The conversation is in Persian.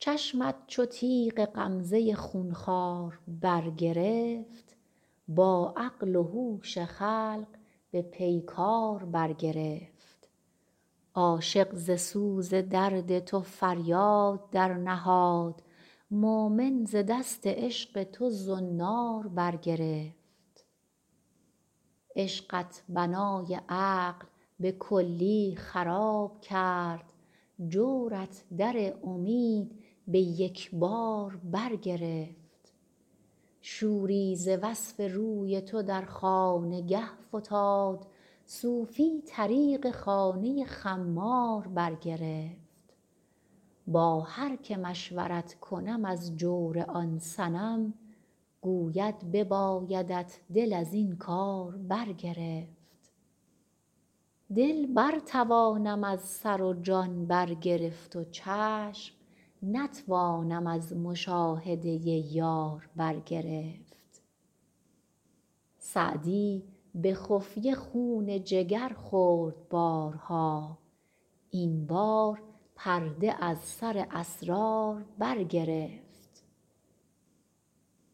چشمت چو تیغ غمزه خونخوار برگرفت، با عقل و هوش خلق به پیکار برگرفت. عاشق ز سوز درد تو فریاد در نهاد، مؤمن ز دست عشق تو زنار برگرفت. عشقت بنای عقل به کلی خراب کرد، جورت در امید به یکبار برگرفت. شوری ز وصف روی تو در خانگه فتاد، صوفی طریق خانه خمار برگرفت. با هر که مشورت کنم از جور آن صنم، گوید ببایدت دل از این کار برگرفت. دل بر توانم از سر و جان برگرفت و چشم، نتوانم از مشاهده یار برگرفت. سعدی به خفیه خون جگر خورد بارها، این بار پرده از سر اسرار برگرفت.